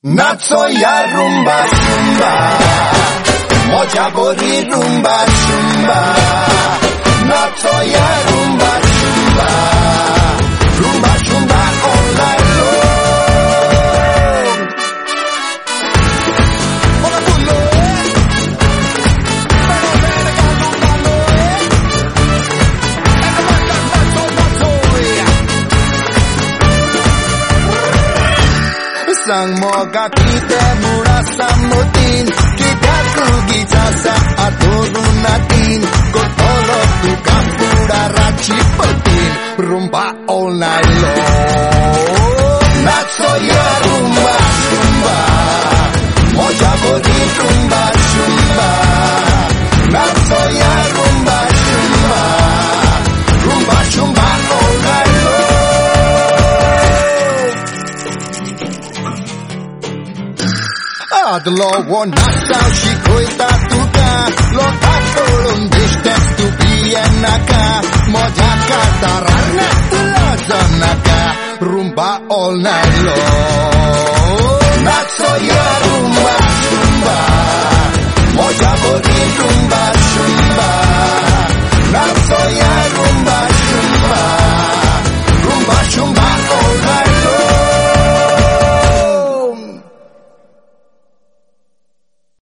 Natsoya rumba shumba, moja bori rumba shumba. Natsoya rumba shumba, rumba shumba all night long. Moga tullo sang moga kita merasa mutin, kita rugi jasa atau lunatin, kotolo tukang udara cipetin, rumba all night long. Natsoya rumba shumba, moja bori rumba shumba. Natsoya rumba shumba, rumba shumba all night long. Adlo wona sao shikoita tuka, lo takolum distance tu bienaka, moja katararna lazanaka, rumba all night long. Natsoya